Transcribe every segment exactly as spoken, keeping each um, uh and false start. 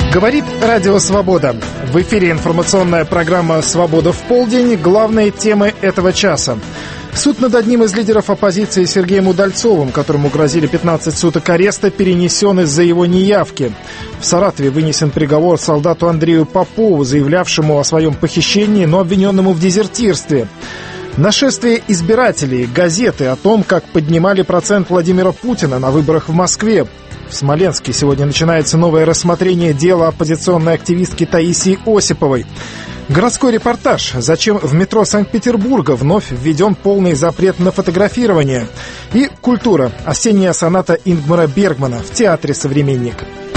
Говорит Радио Свобода. В эфире информационная программа «Свобода в полдень». Главные темы этого часа. Суд над одним из лидеров оппозиции Сергеем Удальцовым, которому грозили пятнадцать суток ареста, перенесен из-за его неявки. В Саратове вынесен приговор солдату Андрею Попову, заявлявшему о своем похищении, но обвиненному в дезертирстве. Нашествие избирателей, газеты о том, как поднимали процент Владимира Путина на выборах в Москве. В Смоленске сегодня начинается новое рассмотрение дела оппозиционной активистки Таисии Осиповой. Городской репортаж. Зачем в метро Санкт-Петербурга вновь введен полный запрет на фотографирование. И культура. Осенняя соната Ингмара Бергмана в театре «Современник».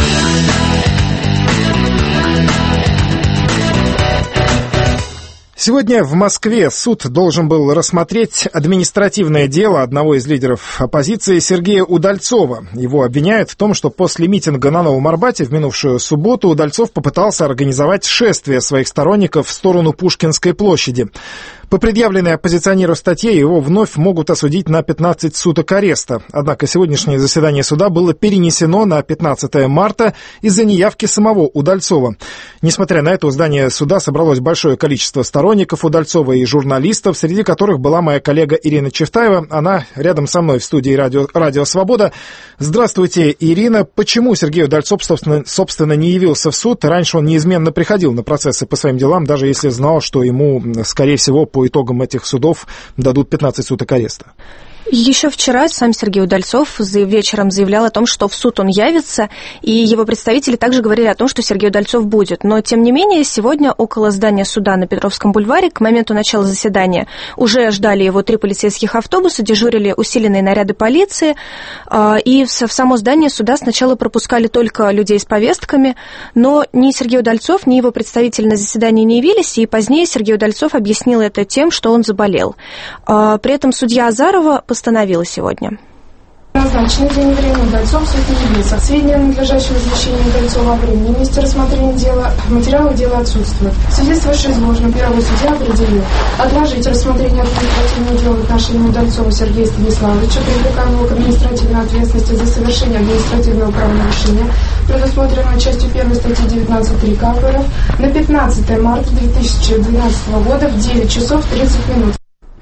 Сегодня в Москве суд должен был рассмотреть административное дело одного из лидеров оппозиции Сергея Удальцова. Его обвиняют в том, что после митинга на Новом Арбате в минувшую субботу Удальцов попытался организовать шествие своих сторонников в сторону Пушкинской площади. По предъявленной оппозиционеру статье его вновь могут осудить на пятнадцать суток ареста. Однако сегодняшнее заседание суда было перенесено на пятнадцатое марта из-за неявки самого Удальцова. Несмотря на это, у здания суда собралось большое количество сторонников Удальцова и журналистов, среди которых была моя коллега Ирина Чевтаева. Она рядом со мной в студии Радио, Радио Свобода. Здравствуйте, Ирина. Почему Сергей Удальцов, собственно, собственно, не явился в суд? Раньше он неизменно приходил на процессы по своим делам, даже если знал, что ему, скорее всего, по итогам этих судов дадут пятнадцать суток ареста. Еще вчера сам Сергей Удальцов вечером заявлял о том, что в суд он явится, и его представители также говорили о том, что Сергей Удальцов будет. Но, тем не менее, сегодня около здания суда на Петровском бульваре к моменту начала заседания уже ждали его три полицейских автобуса, дежурили усиленные наряды полиции, и в само здание суда сначала пропускали только людей с повестками, но ни Сергей Удальцов, ни его представители на заседании не явились, и позднее Сергей Удальцов объяснил это тем, что он заболел. При этом судья Азарова постановила сегодня. Назначенный день и время Удальцов суд не явился. Сведения о надлежащем извещении Удальцова о времени месте рассмотрения дела, материалы дела отсутствуют. В связи с вышеизложенным первый судья определил отложить рассмотрение административного дела в отношении Удальцова Сергея Станиславовича, привлекаемого к административной ответственности за совершение административного правонарушения, предусмотренного частью первой статьи девятнадцать точка три КА РФ, на пятнадцатое марта две тысячи двенадцатого года в девять часов тридцать минут.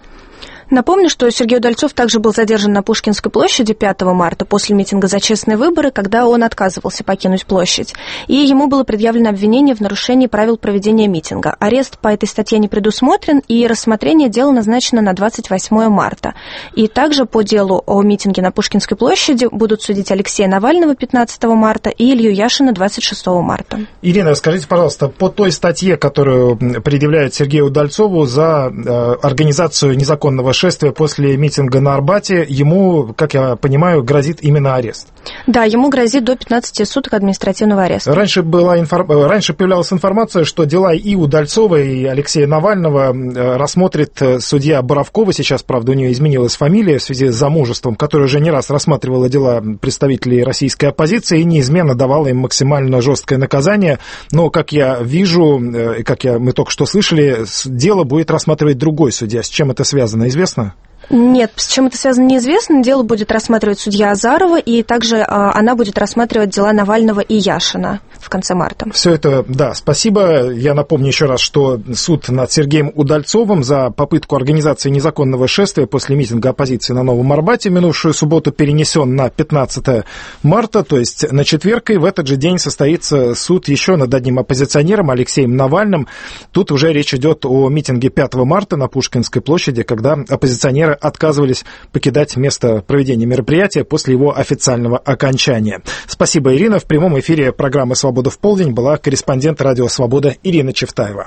Напомню, что Сергей Удальцов также был задержан на Пушкинской площади пятого марта после митинга за честные выборы, когда он отказывался покинуть площадь. И ему было предъявлено обвинение в нарушении правил проведения митинга. Арест по этой статье не предусмотрен, и рассмотрение дела назначено на двадцать восьмое марта. И также по делу о митинге на Пушкинской площади будут судить Алексея Навального пятнадцатого марта и Илью Яшина двадцать шестого марта. Ирина, скажите, пожалуйста, по той статье, которую предъявляют Сергею Удальцову за э, организацию незаконного шествия после митинга на Арбате, ему, как я понимаю, грозит именно арест. Да, ему грозит до пятнадцати суток административного ареста. Раньше, была инфор... Раньше появлялась информация, что дела и Удальцова, и Алексея Навального рассмотрит судья Боровкова. Сейчас, правда, у нее изменилась фамилия в связи с замужеством, которая уже не раз рассматривала дела представителей российской оппозиции и неизменно давала им максимально жесткое наказание. Но, как я вижу, и как я, мы только что слышали, дело будет рассматривать другой судья. С чем это связано, известно? Нет, с чем это связано, неизвестно. Дело будет рассматривать судья Азарова, и также а, она будет рассматривать дела Навального и Яшина в конце марта. Все это, да, спасибо. Я напомню еще раз, что суд над Сергеем Удальцовым за попытку организации незаконного шествия после митинга оппозиции на Новом Арбате минувшую субботу перенесен на пятнадцатое марта, то есть на четверг, и в этот же день состоится суд еще над одним оппозиционером Алексеем Навальным. Тут уже речь идет о митинге пятого марта на Пушкинской площади, когда оппозиционеры отказывались покидать место проведения мероприятия после его официального окончания. Спасибо, Ирина. В прямом эфире программы «Свобода в полдень» была корреспондент Радио Свобода Ирина Чевтаева.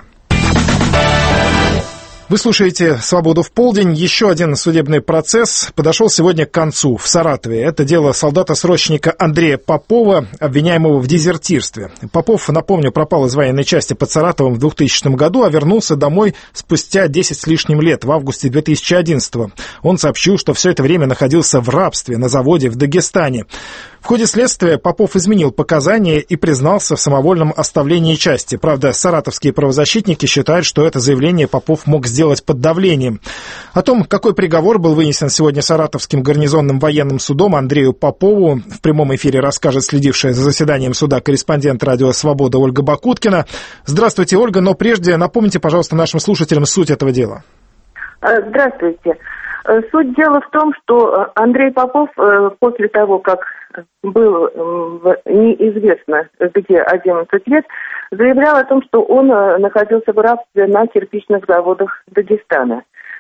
Вы слушаете «Свободу в полдень». Еще один судебный процесс подошел сегодня к концу в Саратове. Это дело солдата-срочника Андрея Попова, обвиняемого в дезертирстве. Попов, напомню, пропал из военной части под Саратовом в двухтысячном году, а вернулся домой спустя десять с лишним лет, в августе две тысячи одиннадцатого. Он сообщил, что все это время находился в рабстве на заводе в Дагестане. В ходе следствия Попов изменил показания и признался в самовольном оставлении части. Правда, саратовские правозащитники считают, что это заявление Попов мог сделать под давлением. О том, какой приговор был вынесен сегодня Саратовским гарнизонным военным судом Андрею Попову, в прямом эфире расскажет следившая за заседанием суда корреспондент «Радио Свобода» Ольга Бакуткина. Здравствуйте, Ольга, но прежде напомните, пожалуйста, нашим слушателям суть этого дела. Здравствуйте. Суть дела в том, что Андрей Попов после того, как был неизвестно где одиннадцать лет, заявлял о том, что он находился в рабстве на кирпичных заводах Дагестана.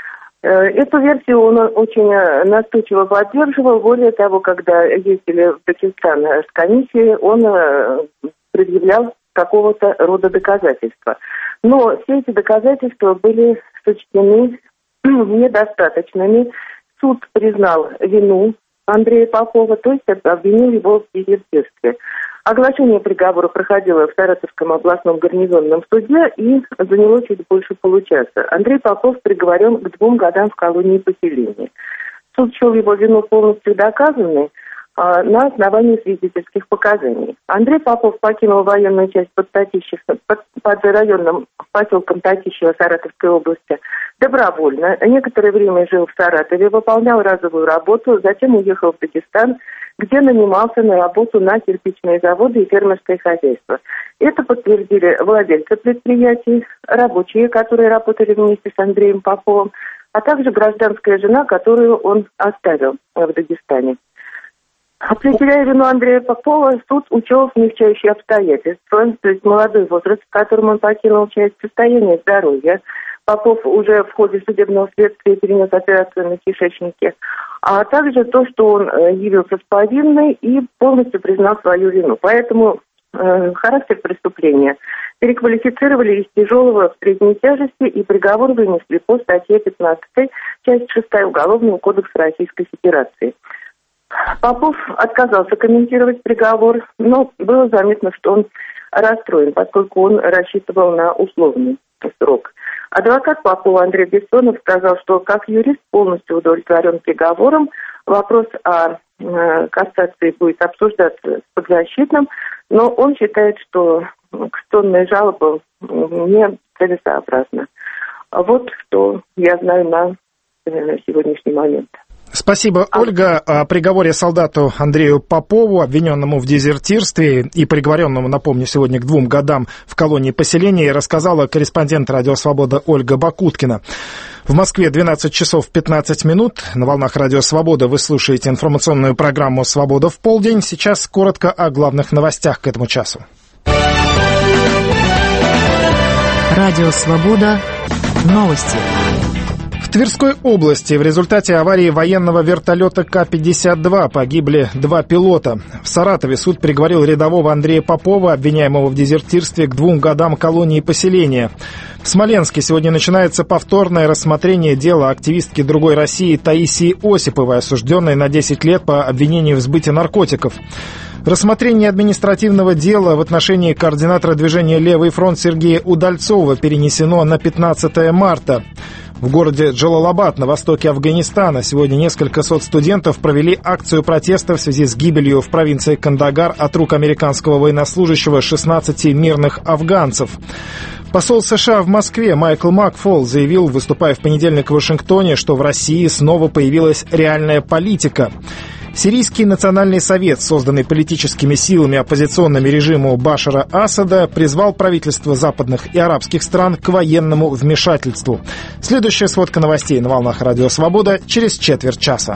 Эту версию он очень настойчиво поддерживал. Более того, когда ездили в Дагестан с комиссией, он предъявлял какого-то рода доказательства. Но все эти доказательства были сочтены недостаточными. Суд признал вину Андрея Попова, то есть обвинил его в дезертирстве. Оглашение приговора проходило в Саратовском областном гарнизонном суде и заняло чуть больше получаса. Андрей Попов приговорен к двум годам в колонии поселения. Суд счел его вину полностью доказанной а, на основании свидетельских показаний. Андрей Попов покинул военную часть под, Татищев, под, под районным поселком Татищево Саратовской области добровольно. Некоторое время жил в Саратове, выполнял разовую работу, затем уехал в Дагестан, где нанимался на работу на кирпичные заводы и фермерское хозяйство. Это подтвердили владельцы предприятий, рабочие, которые работали вместе с Андреем Поповым, а также гражданская жена, которую он оставил в Дагестане. Определяя вину Андрея Попова, суд учел смягчающие обстоятельства, то есть молодой возраст, в котором он покинул часть, состояния здоровья. Попов уже в ходе судебного следствия перенес операцию на кишечнике, а также то, что он явился с повинной и полностью признал свою вину. Поэтому э, характер преступления переквалифицировали из тяжелого в средней тяжести и приговор вынесли по статье пятнадцатой, часть шестая Уголовного кодекса Российской Федерации. Попов отказался комментировать приговор, но было заметно, что он расстроен, поскольку он рассчитывал на условный срок. Адвокат Попова Андрей Бессонов сказал, что как юрист полностью удовлетворен приговором. Вопрос о э, кассации будет обсуждаться с подзащитным, но он считает, что кассационная жалоба не целесообразна. Вот что я знаю на э, сегодняшний момент. Спасибо, Ольга. О приговоре солдату Андрею Попову, обвиненному в дезертирстве и приговоренному, напомню, сегодня к двум годам в колонии поселения, рассказала корреспондент «Радио Свобода» Ольга Бакуткина. В Москве двенадцать часов пятнадцать минут. На волнах «Радио Свобода» вы слушаете информационную программу «Свобода в полдень». Сейчас коротко о главных новостях к этому часу. «Радио Свобода». Новости. В Тверской области в результате аварии военного вертолета Ка пятьдесят два погибли два пилота. В Саратове суд приговорил рядового Андрея Попова, обвиняемого в дезертирстве, к двум годам колонии поселения. В Смоленске сегодня начинается повторное рассмотрение дела активистки «Другой России» Таисии Осиповой, осужденной на десять лет по обвинению в сбыте наркотиков. Рассмотрение административного дела в отношении координатора движения «Левый фронт» Сергея Удальцова перенесено на пятнадцатое марта. В городе Джалалабад на востоке Афганистана сегодня несколько сот студентов провели акцию протеста в связи с гибелью в провинции Кандагар от рук американского военнослужащего шестнадцати мирных афганцев. Посол США в Москве Майкл Макфол заявил, выступая в понедельник в Вашингтоне, что в России снова появилась реальная политика. Сирийский национальный совет, созданный политическими силами, оппозиционными режиму Башара Асада, призвал правительства западных и арабских стран к военному вмешательству. Следующая сводка новостей на волнах «Радио Свобода» через четверть часа.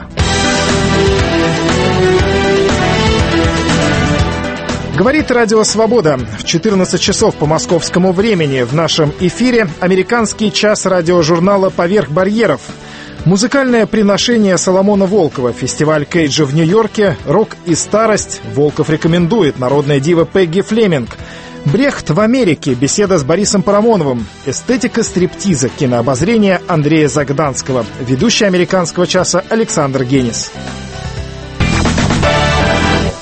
Говорит «Радио Свобода». В четырнадцать часов по московскому времени в нашем эфире американский час радиожурнала «Поверх барьеров». Музыкальное приношение Соломона Волкова, фестиваль Кейджа в Нью-Йорке, рок и старость. Волков рекомендует, народная дива Пегги Флеминг. Брехт в Америке, беседа с Борисом Парамоновым. Эстетика стриптиза, кинообозрение Андрея Загданского. Ведущий американского часа Александр Генис.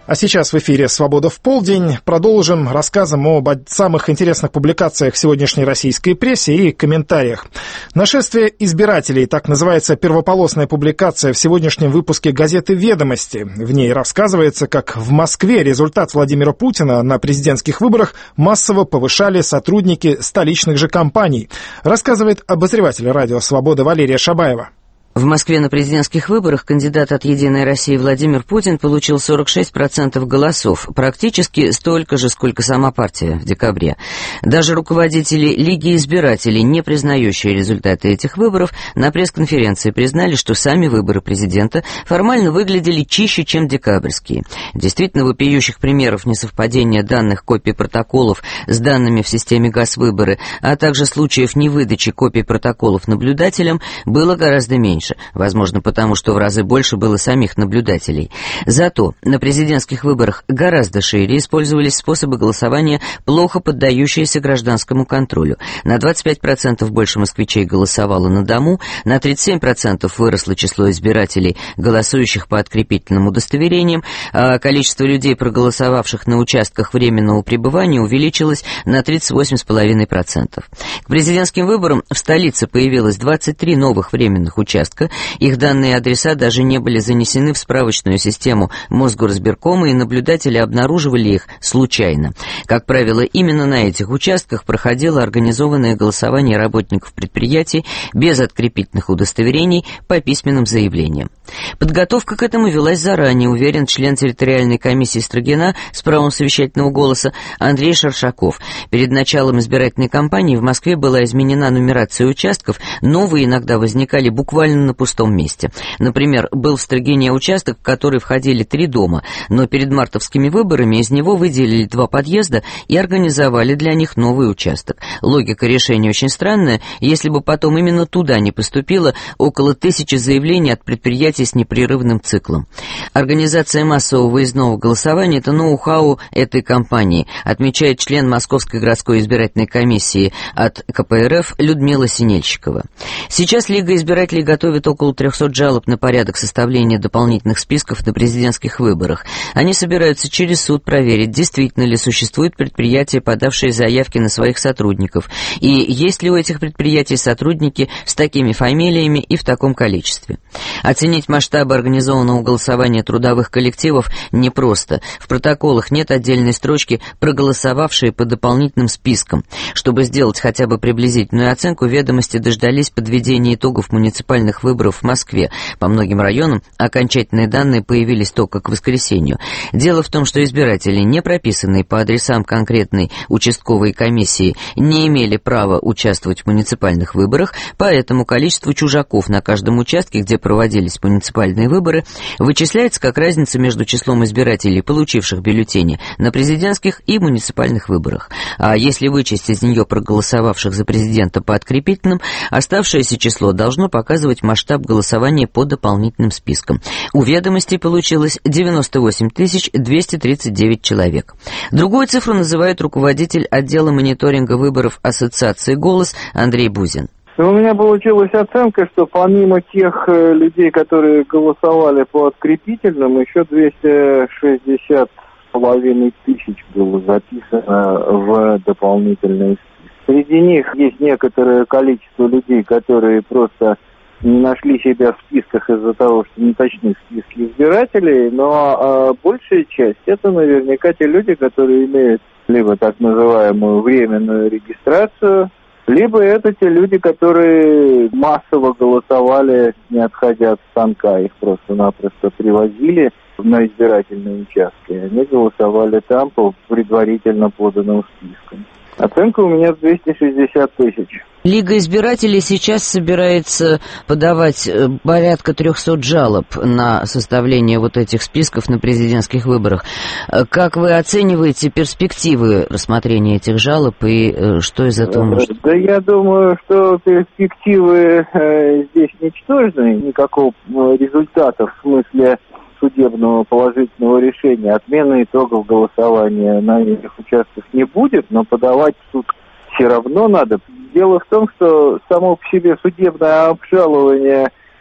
А сейчас в эфире «Свобода в полдень». Продолжим рассказом об самых интересных публикациях сегодняшней российской прессе и комментариях. «Нашествие избирателей» — так называется первополосная публикация в сегодняшнем выпуске газеты «Ведомости». В ней рассказывается, как в Москве результат Владимира Путина на президентских выборах массово повышали сотрудники столичных же компаний. Рассказывает обозреватель радио «Свобода» Валерия Шабаева. В Москве на президентских выборах кандидат от «Единой России» Владимир Путин получил сорок шесть процентов голосов, практически столько же, сколько сама партия в декабре. Даже руководители Лиги избирателей, не признающие результаты этих выборов, на пресс-конференции признали, что сами выборы президента формально выглядели чище, чем декабрьские. Действительно, вопиющих примеров несовпадения данных копий протоколов с данными в системе ГАС-выборы, а также случаев невыдачи копий протоколов наблюдателям было гораздо меньше. Возможно, потому что в разы больше было самих наблюдателей. Зато на президентских выборах гораздо шире использовались способы голосования, плохо поддающиеся гражданскому контролю. На двадцать пять процентов больше москвичей голосовало на дому, на тридцать семь процентов выросло число избирателей, голосующих по открепительным удостоверениям, а количество людей, проголосовавших на участках временного пребывания, увеличилось на тридцать восемь целых пять десятых процента. К президентским выборам в столице появилось двадцать три новых временных участка. Их данные и адреса даже не были занесены в справочную систему Мосгоризбиркома, и наблюдатели обнаруживали их случайно. Как правило, именно на этих участках проходило организованное голосование работников предприятий без открепительных удостоверений по письменным заявлениям. Подготовка к этому велась заранее, уверен член территориальной комиссии Строгина с правом совещательного голоса Андрей Шаршаков. Перед началом избирательной кампании в Москве была изменена нумерация участков, новые иногда возникали буквально на пустом месте. Например, был в Строгине участок, в который входили три дома, но перед мартовскими выборами из него выделили два подъезда и организовали для них новый участок. Логика решения очень странная, если бы потом именно туда не поступило около тысячи заявлений от предприятий с непрерывным циклом. Организация массового выездного голосования – это ноу-хау этой кампании, отмечает член Московской городской избирательной комиссии от ка пэ эр эф Людмила Синельщикова. Сейчас Лига избирателей готовит около трехсот жалоб на порядок составления дополнительных списков на президентских выборах. Они собираются через суд проверить, действительно ли существуют предприятия, подавшие заявки на своих сотрудников, и есть ли у этих предприятий сотрудники с такими фамилиями и в таком количестве. Оценить масштабы организованного голосования трудовых коллективов непросто. В протоколах нет отдельной строчки «проголосовавшие по дополнительным спискам». Чтобы сделать хотя бы приблизительную оценку, «Ведомости» дождались подведения итогов муниципальных выборов в Москве. По многим районам окончательные данные появились только к воскресенью. Дело в том, что избиратели, не прописанные по адресам конкретной участковой комиссии, не имели права участвовать в муниципальных выборах, поэтому количество чужаков на каждом участке, где проводились муниципальные выборы, вычисляется как разница между числом избирателей, получивших бюллетени на президентских и муниципальных выборах. А если вычесть из нее проголосовавших за президента по открепительным, оставшееся число должно показывать масштаб голосования по дополнительным спискам. У «Ведомостей» получилось девяносто восемь тысяч двести тридцать девять человек. Другую цифру называет руководитель отдела мониторинга выборов Ассоциации «Голос» Андрей Бузин. У меня получилась оценка, что помимо тех людей, которые голосовали по открепительным, еще двести шестьдесят с половиной тысяч было записано в дополнительные списки. Среди них есть некоторое количество людей, которые просто не нашли себя в списках из-за того, что не точны списки избирателей, но э, большая часть это наверняка те люди, которые имеют либо так называемую временную регистрацию, либо это те люди, которые массово голосовали, не отходя от станка. Их просто-напросто привозили на избирательные участки. Они голосовали там по предварительно поданным спискам. Оценка у меня двести шестьдесят тысяч. Лига избирателей сейчас собирается подавать порядка трехсот жалоб на составление вот этих списков на президентских выборах. Как вы оцениваете перспективы рассмотрения этих жалоб и что из этого может? Да я думаю, что перспективы э, здесь ничтожны. Никакого результата в смысле судебного положительного решения, отмены итогов голосования на этих участках не будет, но подавать в суд все равно надо. Дело в том, что само по себе судебное обжалование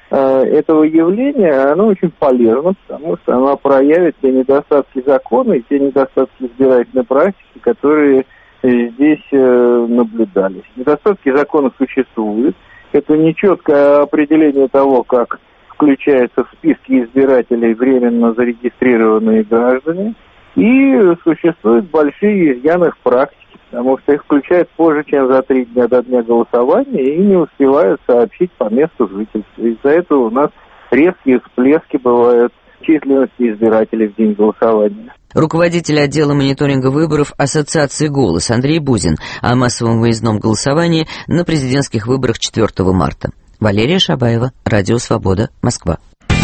этого явления, оно очень полезно, потому что оно проявит те недостатки закона и те недостатки избирательной практики, которые здесь наблюдались. Недостатки закона существуют. Это нечеткое определение того, как включаются в списки избирателей временно зарегистрированные граждане, и существуют большие изъяны в практике, потому что их включают позже, чем за три дня до дня голосования, и не успевают сообщить по месту жительства. Из-за этого у нас резкие всплески бывают численности избирателей в день голосования. Руководитель отдела мониторинга выборов Ассоциации «Голос» Андрей Бузин о массовом выездном голосовании на президентских выборах четвёртого марта. Валерия Шабаева, Радио Свобода, Москва.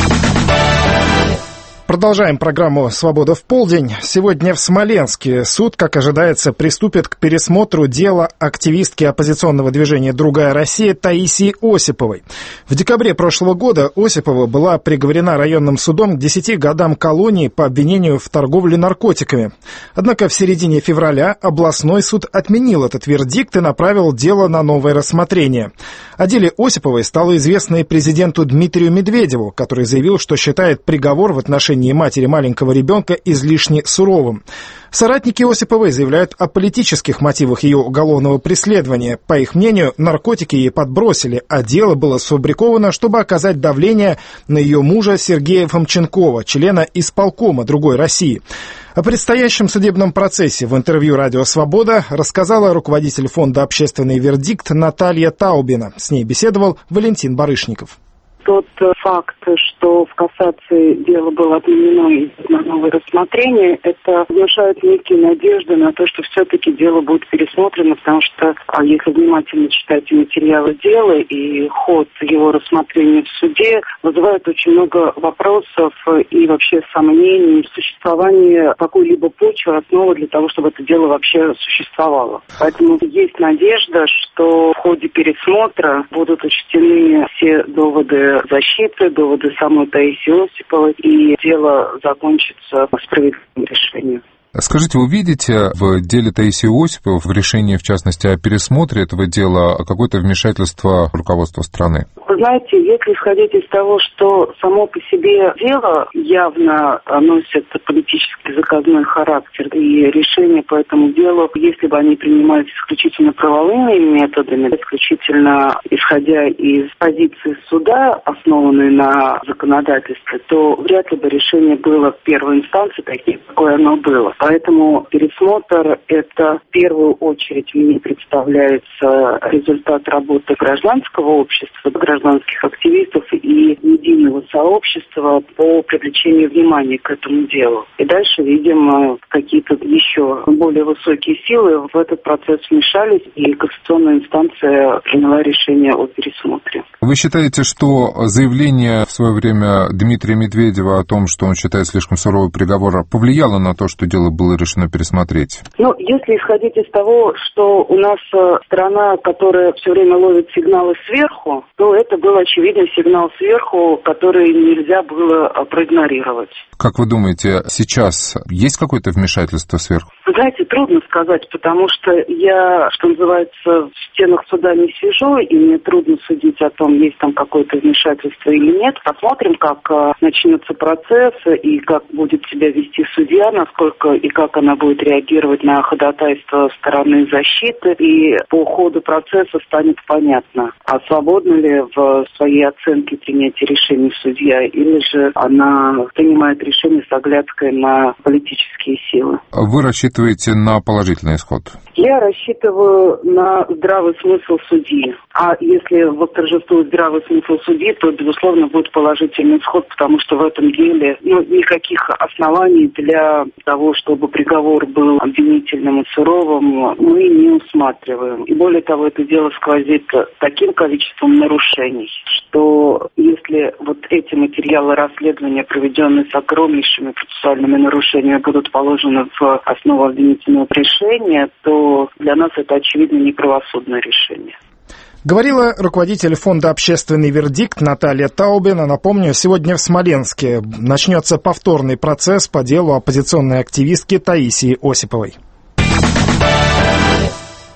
Продолжаем программу «Свобода в полдень». Сегодня в Смоленске суд, как ожидается, приступит к пересмотру дела активистки оппозиционного движения «Другая Россия» Таисии Осиповой. В декабре прошлого года Осипова была приговорена районным судом к десяти годам колонии по обвинению в торговле наркотиками. Однако в середине февраля областной суд отменил этот вердикт и направил дело на новое рассмотрение. О деле Осиповой стало известно и президенту Дмитрию Медведеву, который заявил, что считает приговор в отношении матери маленького ребенка излишне суровым. Соратники Осиповой заявляют о политических мотивах ее уголовного преследования. По их мнению, наркотики ей подбросили, а дело было сфабриковано, чтобы оказать давление на ее мужа Сергея Фомченкова, члена исполкома «Другой России». О предстоящем судебном процессе в интервью «Радио Свобода» рассказала руководитель фонда «Общественный вердикт» Наталья Таубина. С ней беседовал Валентин Барышников. Тот факт, что в кассации дело было отменено и на новое рассмотрение, это внушает некие надежды на то, что все-таки дело будет пересмотрено, потому что, если внимательно читать материалы дела и ход его рассмотрения в суде, вызывает очень много вопросов и вообще сомнений в существовании какой-либо почвы, основы для того, чтобы это дело вообще существовало. Поэтому есть надежда, что в ходе пересмотра будут учтены все доводы защиты, доводы самой Таисии Осиповой, и дело закончится справедливым решением. Скажите, вы видите в деле Таисии Осиповой, в решении, в частности, о пересмотре этого дела, какое-то вмешательство руководства страны? Вы знаете, если исходить из того, что само по себе дело явно носит политический заказной характер, и решения по этому делу, если бы они принимались исключительно правовыми методами, исключительно исходя из позиции суда, основанной на законодательстве, то вряд ли бы решение было в первой инстанции таким, какое оно было. Поэтому пересмотр – это в первую очередь мне представляется результат работы гражданского общества, гражданских активистов и медийного сообщества по привлечению внимания к этому делу. И дальше, видимо, какие-то еще более высокие силы в этот процесс вмешались, и кассационная инстанция приняла решение о пересмотре. Вы считаете, что заявление в свое время Дмитрия Медведева о том, что он считает слишком суровый приговор, повлияло на то, что дело было решено пересмотреть? Ну, если исходить из того, что у нас страна, которая все время ловит сигналы сверху, то это был очевидный сигнал сверху, который нельзя было проигнорировать. Как вы думаете, сейчас есть какое-то вмешательство сверху? Вы знаете, трудно сказать, потому что я, что называется, в стенах суда не сижу, и мне трудно судить о том, есть там какое-то вмешательство или нет. Посмотрим, как начнется процесс и как будет себя вести судья, насколько и как она будет реагировать на ходатайство стороны защиты. И по ходу процесса станет понятно, а свободна ли в своей оценке принятия решений судья, или же она принимает решение с оглядкой на политические силы. Вы рассчитываете на положительный исход? Я рассчитываю на здравый смысл судьи. А если восторжествует здравый смысл судьи, то, безусловно, будет положительный исход, потому что в этом деле ну, никаких оснований для того, чтобы приговор был обвинительным и суровым, мы не усматриваем. И более того, это дело сквозит таким количеством нарушений, что если вот эти материалы расследования, проведенные с огромнейшими процессуальными нарушениями, будут положены в основу обвинительного решения, то для нас это, очевидно, неправосудное решение. Говорила руководитель фонда «Общественный вердикт» Наталья Таубина. Напомню, сегодня в Смоленске начнется повторный процесс по делу оппозиционной активистки Таисии Осиповой.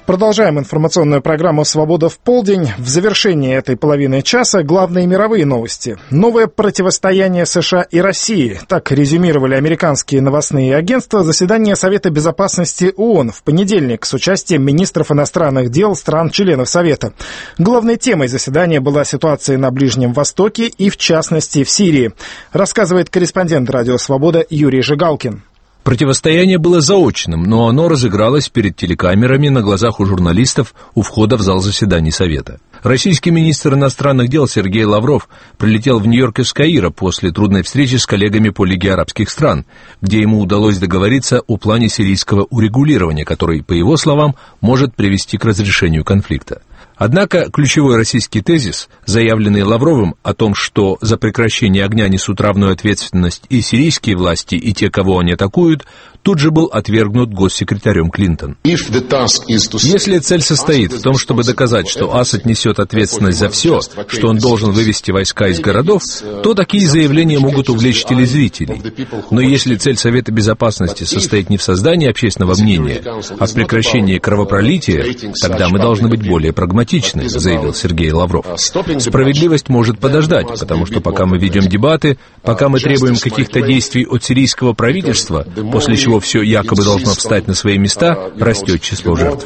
Продолжаем информационную программу «Свобода в полдень». В завершении этой половины часа главные мировые новости. Новое противостояние США и России. Так резюмировали американские новостные агентства заседание Совета Безопасности ООН в понедельник с участием министров иностранных дел стран-членов Совета. Главной темой заседания была ситуация на Ближнем Востоке и, в частности, в Сирии. Рассказывает корреспондент «Радио Свобода» Юрий Жигалкин. Противостояние было заочным, но оно разыгралось перед телекамерами на глазах у журналистов у входа в зал заседаний Совета. Российский министр иностранных дел Сергей Лавров прилетел в Нью-Йорк из Каира после трудной встречи с коллегами по Лиге арабских стран, где ему удалось договориться о плане сирийского урегулирования, который, по его словам, может привести к разрешению конфликта. Однако ключевой российский тезис, заявленный Лавровым о том, что за прекращение огня несут равную ответственность и сирийские власти, и те, кого они атакуют, тут же был отвергнут госсекретарем Клинтон. Если цель состоит в том, чтобы доказать, что Асад несет ответственность за все, что он должен вывести войска из городов, то такие заявления могут увлечь телезрителей. Но если цель Совета Безопасности состоит не в создании общественного мнения, а в прекращении кровопролития, тогда мы должны быть более прагматичны, заявил Сергей Лавров. Справедливость может подождать, потому что пока мы ведем дебаты, пока мы требуем каких-то действий от сирийского правительства, после чего все якобы должно встать на свои места, растет число жертв.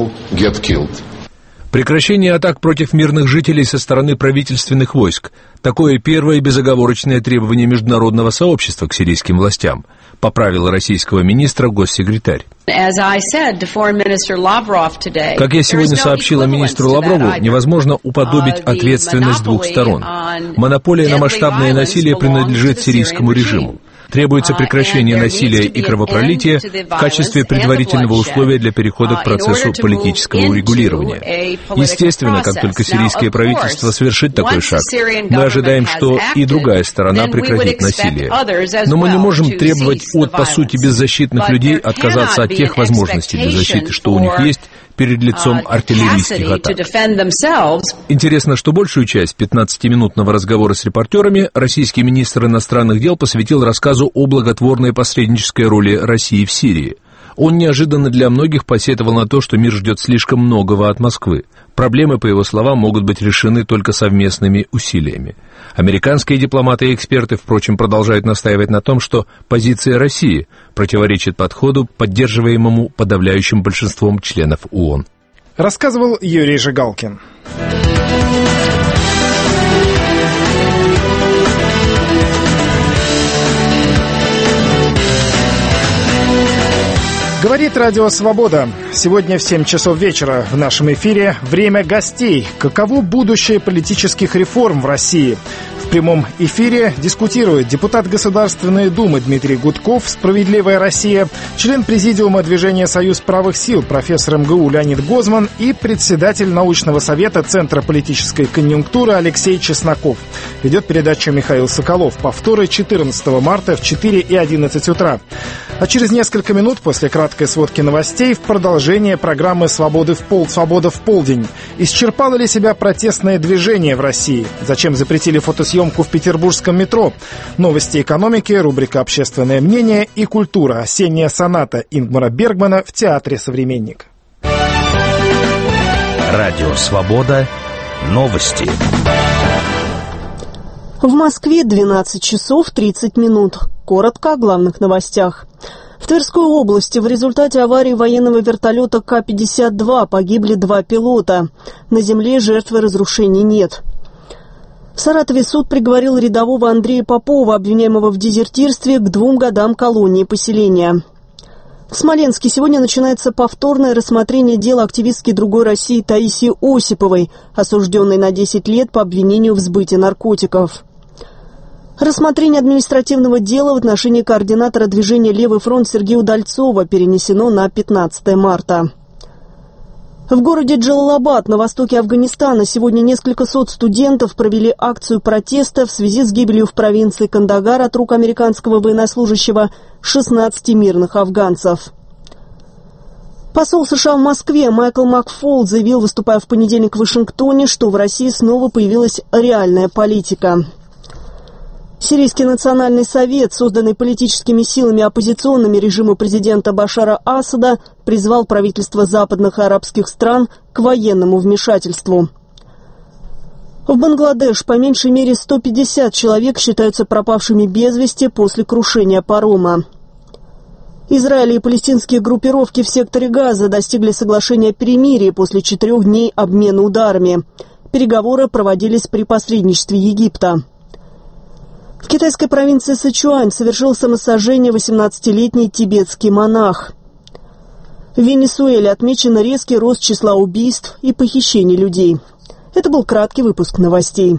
Прекращение атак против мирных жителей со стороны правительственных войск – такое первое безоговорочное требование международного сообщества к сирийским властям, поправил российского министра госсекретарь. Как я сегодня сообщила министру Лаврову, невозможно уподобить ответственность двух сторон. Монополия на масштабное насилие принадлежит сирийскому режиму. Требуется прекращение насилия и кровопролития в качестве предварительного условия для перехода к процессу политического урегулирования. Естественно, как только сирийское правительство совершит такой шаг, мы ожидаем, что и другая сторона прекратит насилие. Но мы не можем требовать от, по сути, беззащитных людей отказаться от тех возможностей для защиты, что у них есть перед лицом артиллерийских атак. Интересно, что большую часть пятнадцатиминутного разговора с репортерами российский министр иностранных дел посвятил рассказу о благотворной посреднической роли России в Сирии. Он неожиданно для многих посетовал на то, что мир ждет слишком многого от Москвы. Проблемы, по его словам, могут быть решены только совместными усилиями. Американские дипломаты и эксперты, впрочем, продолжают настаивать на том, что позиция России противоречит подходу, поддерживаемому подавляющим большинством членов ООН. Рассказывал Юрий Жигалкин. Говорит Радио Свобода. Сегодня в семь часов вечера в нашем эфире «Время гостей». Каково будущее политических реформ в России? В прямом эфире дискутирует депутат Государственной Думы Дмитрий Гудков, «Справедливая Россия», член Президиума Движения «Союз правых сил», профессор эм гэ у Леонид Гозман и председатель научного совета Центра политической конъюнктуры Алексей Чесноков. Ведет передачу Михаил Соколов. Повторы четырнадцатого марта в четыре и одиннадцать утра. А через несколько минут после краткой сводки новостей в продолжение программы «Свободы в пол... «Свобода в полдень». Исчерпало ли себя протестное движение в России? Зачем запретили фотосъемку в петербургском метро? Новости экономики, рубрика «Общественное мнение» и культура. Осенняя соната Ингмара Бергмана в Театре «Современник». Радио «Свобода». Новости. В Москве двенадцать часов тридцать минут. Коротко о главных новостях. В Тверской области в результате аварии военного вертолета Ка пятьдесят два погибли два пилота. На земле жертв и разрушений нет. В Саратове суд приговорил рядового Андрея Попова, обвиняемого в дезертирстве, к двум годам колонии поселения. В Смоленске сегодня начинается повторное рассмотрение дела активистки «Другой России» Таисии Осиповой, осужденной на десять лет по обвинению в сбыте наркотиков. Рассмотрение административного дела в отношении координатора движения «Левый фронт» Сергея Удальцова перенесено на пятнадцатое марта. В городе Джалалабад на востоке Афганистана сегодня несколько сот студентов провели акцию протеста в связи с гибелью в провинции Кандагар от рук американского военнослужащего шестнадцати мирных афганцев. Посол США в Москве Майкл Макфол заявил, выступая в понедельник в Вашингтоне, что в России снова появилась реальная политика. Сирийский национальный совет, созданный политическими силами, оппозиционными режиму президента Башара Асада, призвал правительства западных и арабских стран к военному вмешательству. В Бангладеш по меньшей мере сто пятьдесят человек считаются пропавшими без вести после крушения парома. Израиль и палестинские группировки в секторе Газа достигли соглашения о перемирии после четырех дней обмена ударами. Переговоры проводились при посредничестве Египта. В китайской провинции Сычуань совершил самосожжение восемнадцатилетний тибетский монах. В Венесуэле отмечен резкий рост числа убийств и похищений людей. Это был краткий выпуск новостей.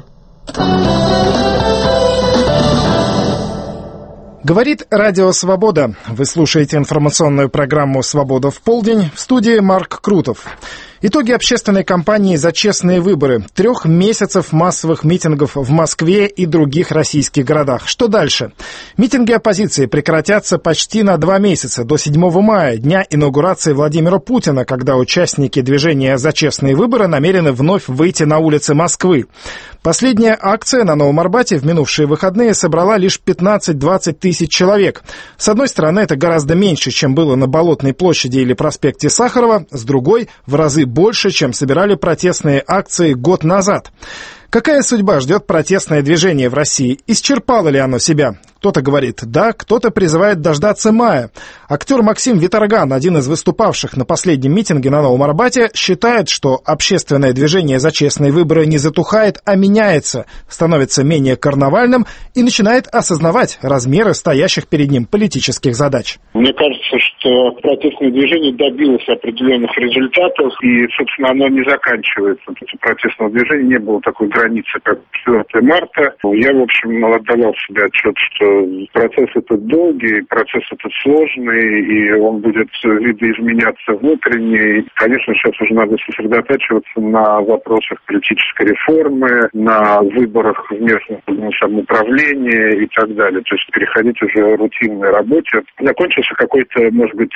Говорит Радио Свобода. Вы слушаете информационную программу «Свобода в полдень». В студии Марк Крутов. Итоги общественной кампании «За честные выборы». Трех месяцев массовых митингов в Москве и других российских городах. Что дальше? Митинги оппозиции прекратятся почти на два месяца, до седьмого мая, дня инаугурации Владимира Путина, когда участники движения «За честные выборы» намерены вновь выйти на улицы Москвы. Последняя акция на Новом Арбате в минувшие выходные собрала лишь пятнадцать-двадцать тысяч человек. С одной стороны, это гораздо меньше, чем было на Болотной площади или проспекте Сахарова, с другой – в разы больше, чем собирали протестные акции год назад. Какая судьба ждет протестное движение в России? Исчерпало ли оно себя? Кто-то говорит «да», кто-то призывает дождаться мая. Актер Максим Виторган, один из выступавших на последнем митинге на Новом Арбате, считает, что общественное движение «За честные выборы» не затухает, а меняется, становится менее карнавальным и начинает осознавать размеры стоящих перед ним политических задач. Мне кажется, что протестное движение добилось определенных результатов, и, собственно, оно не заканчивается. У протестного движения не было такой границы, как четвёртого марта. Я, в общем, отдавал себе отчет, что процесс этот долгий, процесс этот сложный, и он будет видоизменяться внутренне. И, конечно, сейчас уже надо сосредотачиваться на вопросах политической реформы, на выборах в местном самоуправлении и так далее. То есть переходить уже к рутинной работе. Закончился какой-то, может быть,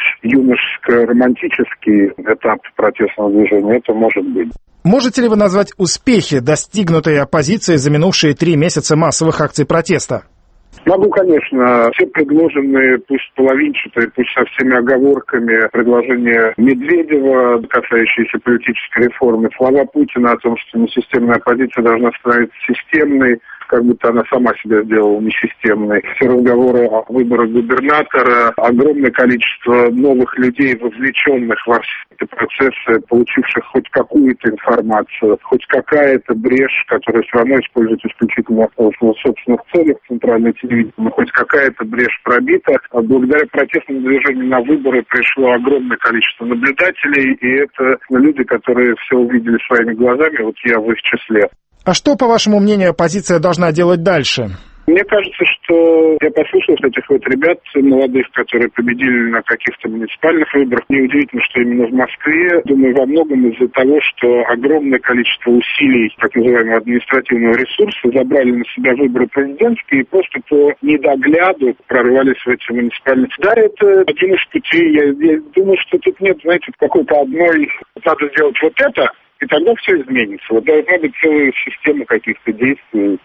юношеско-романтический этап протестного движения. Это может быть. Можете ли вы назвать успехи, достигнутые оппозицией за минувшие три месяца массовых акций протеста? Могу, конечно. Все предложенные, пусть половинчатые, пусть со всеми оговорками, предложения Медведева, касающиеся политической реформы, слова Путина о том, что несистемная оппозиция должна становиться системной, как будто она сама себя сделала несистемной. Все разговоры о выборах губернатора, огромное количество новых людей, вовлеченных во все эти процессы, получивших хоть какую-то информацию, хоть какая-то брешь, которая все равно использует исключительно в собственных целях центральное телевидение, но хоть какая-то брешь пробита. А благодаря протестному движению на выборы пришло огромное количество наблюдателей, и это люди, которые все увидели своими глазами, вот я в их числе. А что, по вашему мнению, оппозиция должна делать дальше? Мне кажется, что я послушал этих вот ребят молодых, которые победили на каких-то муниципальных выборах. Неудивительно, что именно в Москве. Думаю, во многом из-за того, что огромное количество усилий так называемого административного ресурса забрали на себя выборы президентские и просто по недогляду прорвались в эти муниципальные. Да, это один из путей. Я, я думаю, что тут нет, знаете, какой-то одной... Надо сделать вот это, и тогда все изменится. Вот должна быть целая система каких-то действий.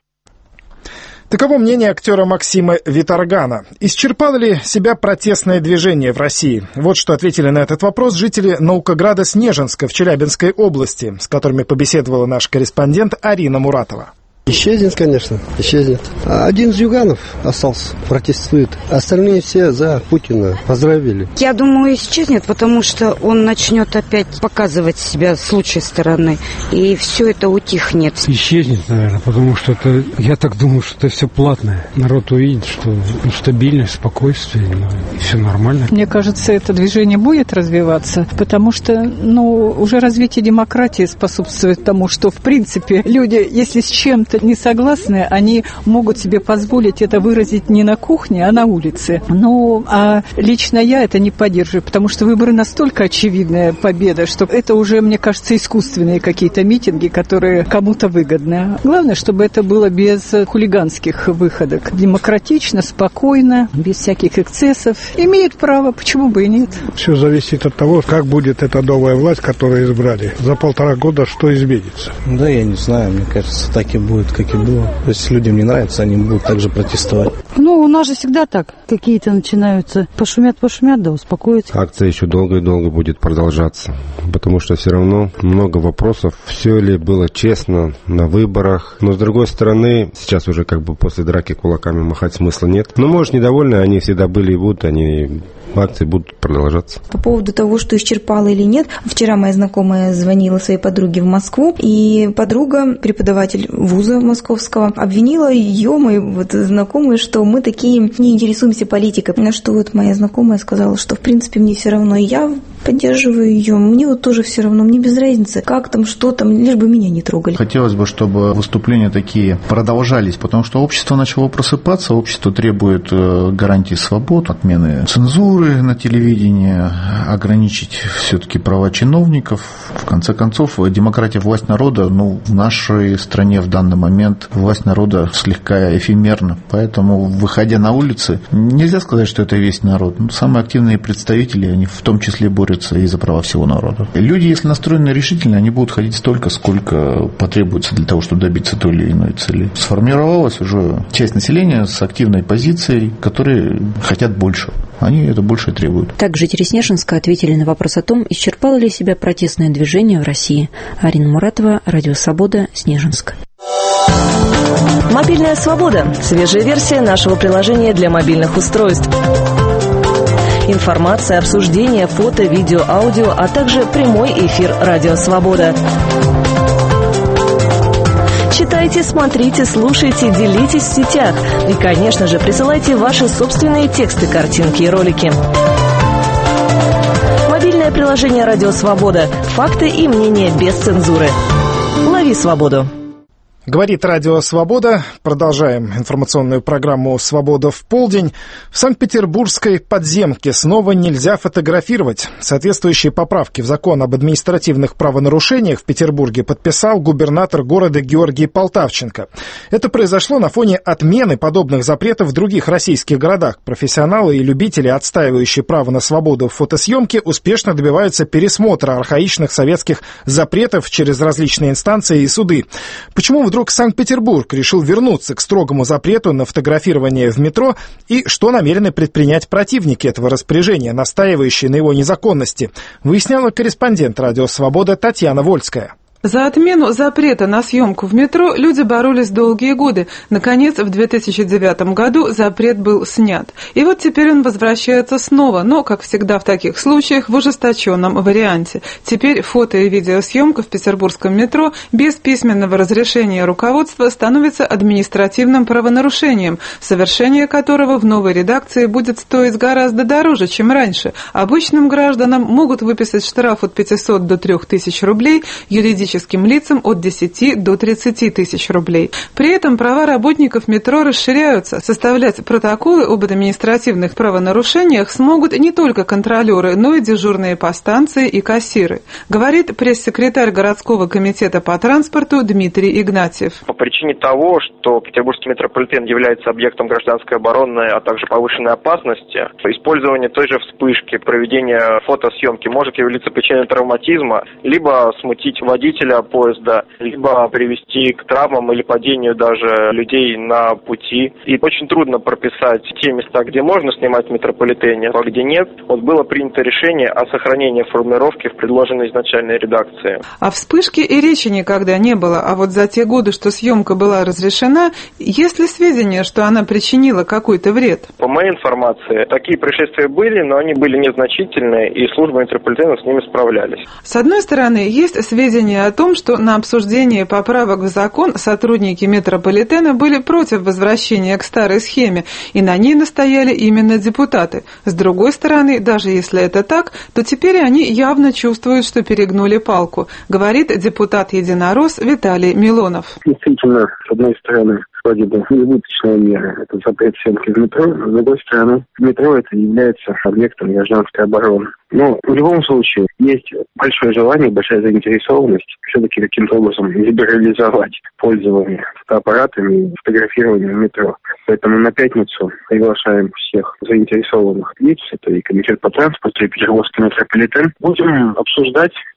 Таково мнение актера Максима Виторгана. Исчерпало ли себя протестное движение в России? Вот что ответили на этот вопрос жители Наукограда Снежинска в Челябинской области, с которыми побеседовала наш корреспондент Арина Муратова. Исчезнет, конечно, исчезнет. Один Зюганов остался, протестует. Остальные все за Путина поздравили. Я думаю, исчезнет, потому что он начнет опять показывать себя с лучшей стороны. И все это утихнет. Исчезнет, наверное, потому что это, я так думаю, что это все платное. Народ увидит, что ну, стабильность, спокойствие, ну, и все нормально. Мне кажется, это движение будет развиваться, потому что ну, уже развитие демократии способствует тому, что, в принципе, люди, если с чем-то не согласны, они могут себе позволить это выразить не на кухне, а на улице. Ну, а лично я это не поддерживаю, потому что выборы настолько очевидная победа, что это уже, мне кажется, искусственные какие-то митинги, которые кому-то выгодны. Главное, чтобы это было без хулиганских выходок. Демократично, спокойно, без всяких эксцессов. Имеют право, почему бы и нет. Все зависит от того, как будет эта новая власть, которую избрали. За полтора года что изменится? Да, я не знаю, мне кажется, так и будет. будет, как и было. Если людям не нравится, они будут также протестовать. Ну, у нас же всегда так. Какие-то начинаются пошумят, пошумят, да успокоятся. Акция еще долго и долго будет продолжаться, потому что все равно много вопросов, все ли было честно на выборах. Но, с другой стороны, сейчас уже как бы после драки кулаками махать смысла нет. Но, может, недовольны, они всегда были и будут, они... акции будут продолжаться. По поводу того, что исчерпала или нет, вчера моя знакомая звонила своей подруге в Москву, и подруга, преподаватель вуза московского, обвинила ее, мою вот знакомую, что мы такие не интересуемся политикой. На что вот моя знакомая сказала, что в принципе мне все равно, и я поддерживаю ее, мне вот тоже все равно, мне без разницы, как там, что там, лишь бы меня не трогали. Хотелось бы, чтобы выступления такие продолжались, потому что общество начало просыпаться, общество требует гарантии свобод, отмены цензуры на телевидении, ограничить все-таки права чиновников. В конце концов, демократия, власть народа, ну, в нашей стране в данный момент власть народа слегка эфемерна, поэтому, выходя на улицы, нельзя сказать, что это весь народ. Ну, самые активные представители, они в том числе борются и за права всего народа. Люди, если настроены решительно, они будут ходить столько, сколько потребуется для того, чтобы добиться той или иной цели. Сформировалась уже часть населения с активной позицией, которые хотят больше. Они это больше требуют. Так жители Снежинска ответили на вопрос о том, исчерпало ли себя протестное движение в России. Арина Муратова, Радио Свобода, Снежинск. Мобильная свобода. Свежая версия нашего приложения для мобильных устройств. Информация, обсуждение, фото, видео, аудио, а также прямой эфир «Радио Свобода». Читайте, смотрите, слушайте, делитесь в сетях. И, конечно же, присылайте ваши собственные тексты, картинки и ролики. Мобильное приложение «Радио Свобода». Факты и мнения без цензуры. Лови свободу. Говорит Радио Свобода. Продолжаем информационную программу «Свобода в полдень». В Санкт-Петербургской подземке снова нельзя фотографировать. Соответствующие поправки в закон об административных правонарушениях в Петербурге подписал губернатор города Георгий Полтавченко. Это произошло на фоне отмены подобных запретов в других российских городах. Профессионалы и любители, отстаивающие право на свободу в фотосъемке, успешно добиваются пересмотра архаичных советских запретов через различные инстанции и суды. Почему вдруг Санкт-Петербург решил вернуться к строгому запрету на фотографирование в метро и что намерены предпринять противники этого распоряжения, настаивающие на его незаконности, выясняла корреспондент «Радио Свобода» Татьяна Вольская. За отмену запрета на съемку в метро люди боролись долгие годы. Наконец, в две тысячи девятом году запрет был снят. И вот теперь он возвращается снова, но, как всегда в таких случаях, в ужесточенном варианте. Теперь фото- и видеосъемка в петербургском метро без письменного разрешения руководства становится административным правонарушением, совершение которого в новой редакции будет стоить гораздо дороже, чем раньше. Обычным гражданам могут выписать штраф от пятисот до трёх тысяч рублей, юридическим лицам от десяти до тридцати тысяч рублей. При этом права работников метро расширяются. Составлять протоколы об административных правонарушениях смогут не только контролеры, но и дежурные по станции и кассиры, говорит пресс-секретарь городского комитета по транспорту Дмитрий Игнатьев. По причине того, что Петербургский метрополитен является объектом гражданской обороны, а также повышенной опасности, использование той же вспышки, проведение фотосъемки может являться причиной травматизма, либо смутить водителя поезда, либо привести к травмам или падению даже людей на пути. И очень трудно прописать те места, где можно снимать в метрополитене, а где нет. Вот было принято решение о сохранении формулировки в предложенной изначальной редакции. О вспышке и речи никогда не было, а вот за те годы, что съемка была разрешена, есть ли сведения, что она причинила какой-то вред? По моей информации, такие происшествия были, но они были незначительные, и службы метрополитена с ними справлялись. С одной стороны, есть сведения о том, что на обсуждение поправок в закон сотрудники метрополитена были против возвращения к старой схеме, и на ней настояли именно депутаты. С другой стороны, даже если это так, то теперь они явно чувствуют, что перегнули палку, говорит депутат-единорос Виталий Милонов. Действительно, с одной стороны, вроде бы неубыточная мера, это запрет съемки в метро, с другой стороны, метро это является объектом гражданской обороны. Но в любом случае есть большое желание, большая заинтересованность все-таки каким-то образом либерализовать пользование фотоаппаратами и фотографированием в метро. Поэтому на пятницу приглашаем всех заинтересованных лиц, это и комитет по транспорту, и Петербургский метрополитен. Будем обсуждать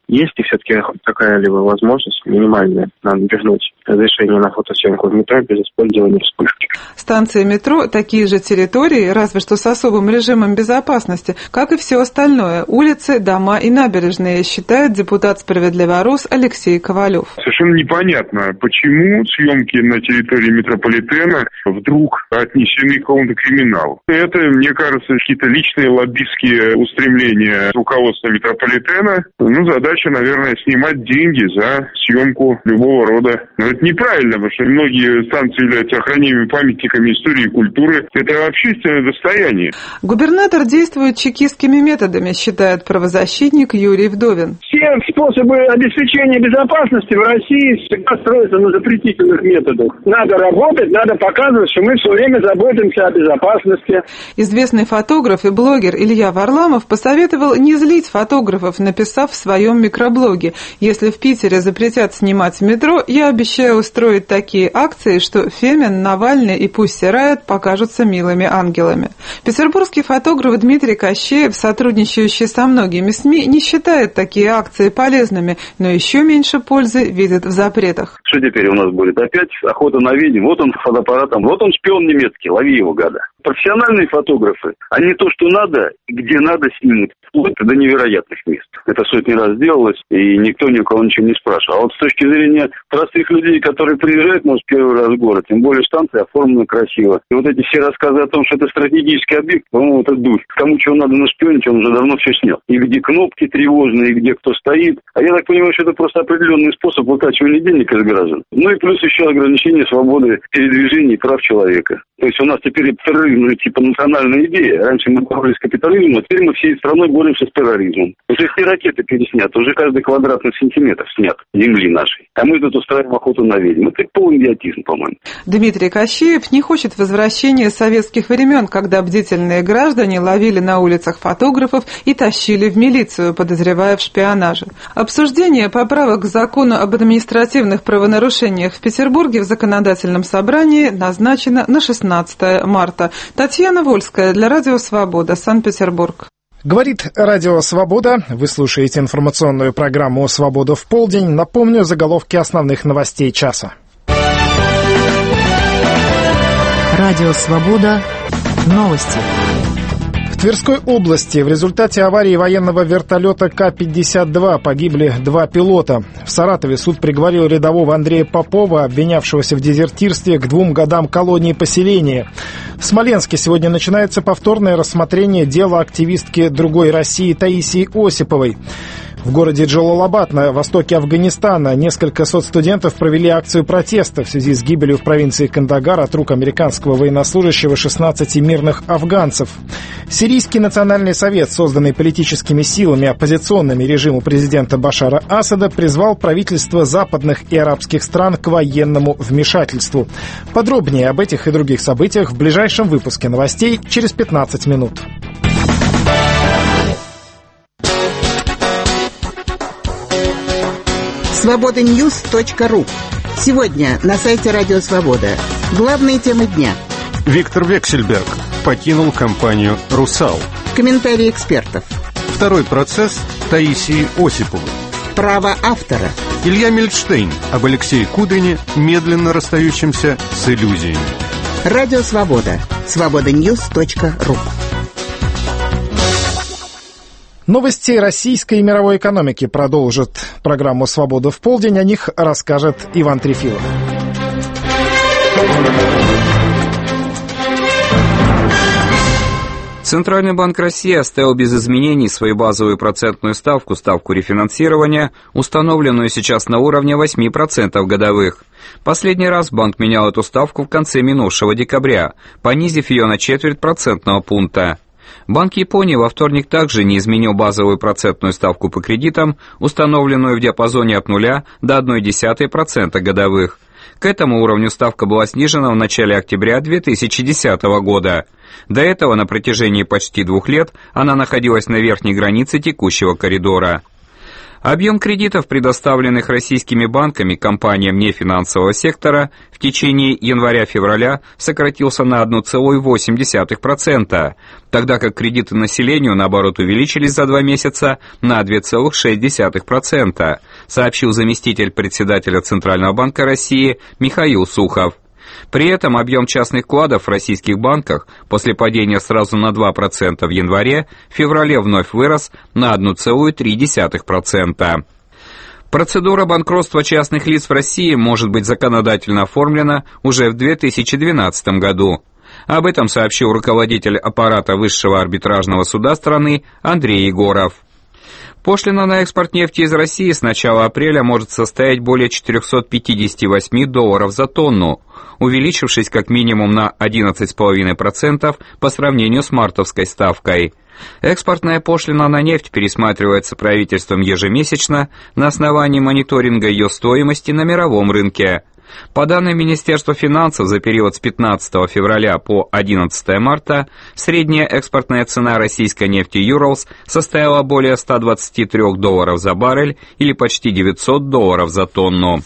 Есть ли все-таки какая-либо возможность минимальная нам вернуть разрешение на фотосъемку в метро без использования вспышки? Станции метро – такие же территории, разве что с особым режимом безопасности, как и все остальное – улицы, дома и набережные, считает депутат «Справедливый Рус» Алексей Ковалев. Совершенно непонятно, почему съемки на территории метрополитена вдруг отнесены к какому-то криминалу. Это, мне кажется, какие-то личные лоббистские устремления руководства метрополитена. Ну, задача, наверное, снимать деньги за съемку любого рода. Но это неправильно, потому что многие станции являются охраняемыми памятниками истории и культуры. Это общественное достояние. Губернатор действует чекистскими методами, считает правозащитник Юрий Вдовин. Все способы обеспечения безопасности в России всегда строятся на запретительных методах. Надо работать, надо показывать, что мы все время заботимся о безопасности. Известный фотограф и блогер Илья Варламов посоветовал не злить фотографов, написав в своем микроблоге: «Если в Питере запретят снимать в метро, я обещаю устроить такие акции, что Фемин, Навальный и Пусть Сирает покажутся милыми ангелами». Петербургский фотограф Дмитрий Кощеев, сотрудничающий со многими СМИ, не считает такие акции полезными, но еще меньше пользы видит в запретах. Что теперь у нас будет? Опять охота на ведьм. Вот он с фотоаппаратом, вот он шпион немецкий, лови его, гада. Профессиональные фотографы, они то, что надо, где надо, снимут, вплоть до невероятных мест. Это сотни раз делалось, и никто ни у кого ничего не спрашивал. А вот с точки зрения простых людей, которые приезжают, может, первый раз в город, тем более станция оформлена красиво. И вот эти все рассказы о том, что это стратегический объект, по-моему, это дурь. Кому чего надо нашпионить, он уже давно все снял. И где кнопки тревожные, и где кто стоит. А я так понимаю, что это просто определенный способ выкачивания денег из граждан. Ну и плюс еще ограничение свободы передвижения и прав человека. То есть у нас теперь терроризм, типа национальная идея. Раньше мы боролись с капитализмом, а теперь мы всей страной боремся с терроризмом. Уже все ракеты пересняты, уже каждый квадратный сантиметр снят земли нашей. А мы тут устраиваем охоту на ведьм. Это полный идиотизм, по-моему. Дмитрий Кощеев не хочет возвращения советских времен, когда бдительные граждане ловили на улицах фотографов и тащили в милицию, подозревая в шпионаже. Обсуждение поправок к закону об административных правонарушениях в Петербурге в законодательном собрании назначено на шестнадцатое марта. Татьяна Вольская для Радио Свобода, Санкт-Петербург. Говорит Радио Свобода. Вы слушаете информационную программу «Свобода в полдень». Напомню заголовки основных новостей часа. Радио Свобода. Новости. В Тверской области в результате аварии военного вертолета Ка пятьдесят два погибли два пилота. В Саратове суд приговорил рядового Андрея Попова, обвинявшегося в дезертирстве, к двум годам колонии поселения. В Смоленске сегодня начинается повторное рассмотрение дела активистки «Другой России» Таисии Осиповой. В городе Джалалабад на востоке Афганистана несколько сот студентов провели акцию протеста в связи с гибелью в провинции Кандагар от рук американского военнослужащего шестнадцати мирных афганцев. Сирийский национальный совет, созданный политическими силами, оппозиционными режиму президента Башара Асада, призвал правительства западных и арабских стран к военному вмешательству. Подробнее об этих и других событиях в ближайшем выпуске новостей через пятнадцать минут. свобода ньюс точка ру. Сегодня на сайте Радио Свобода. Главные темы дня. Виктор Вексельберг покинул компанию «Русал». Комментарии экспертов. Второй процесс Таисии Осиповой. Право автора. Илья Мильштейн об Алексее Кудрине, медленно расстающемся с иллюзиями. Радио Свобода. свобода ньюс точка ру. Новости российской и мировой экономики продолжат программу «Свобода в полдень». О них расскажет Иван Трефилов. Центральный банк России оставил без изменений свою базовую процентную ставку, ставку рефинансирования, установленную сейчас на уровне восемь процентов годовых. Последний раз банк менял эту ставку в конце минувшего декабря, понизив ее на четверть процентного пункта. Банк Японии во вторник также не изменил базовую процентную ставку по кредитам, установленную в диапазоне от нуля до ноль целых одна десятая процента годовых. К этому уровню ставка была снижена в начале октября две тысячи десятого года. До этого на протяжении почти двух лет она находилась на верхней границе текущего коридора. Объем кредитов, предоставленных российскими банками компаниям нефинансового сектора, в течение января-февраля сократился на одна целая восемь десятых процента, тогда как кредиты населению, наоборот, увеличились за два месяца на две целых шесть десятых процента, сообщил заместитель председателя Центрального банка России Михаил Сухов. При этом объем частных вкладов в российских банках после падения сразу на два процента в январе, в феврале вновь вырос на одна целая три десятых процента. Процедура банкротства частных лиц в России может быть законодательно оформлена уже в две тысячи двенадцатом году. Об этом сообщил руководитель аппарата Высшего арбитражного суда страны Андрей Егоров. Пошлина на экспорт нефти из России с начала апреля может составить более четырехсот пятидесяти восьми долларов за тонну, увеличившись как минимум на одиннадцать целых пять десятых процента по сравнению с мартовской ставкой. Экспортная пошлина на нефть пересматривается правительством ежемесячно на основании мониторинга ее стоимости на мировом рынке. По данным Министерства финансов, за период с пятнадцатого февраля по одиннадцатого марта средняя экспортная цена российской нефти Urals составила более ста двадцати трёх долларов за баррель или почти девятьсот долларов за тонну.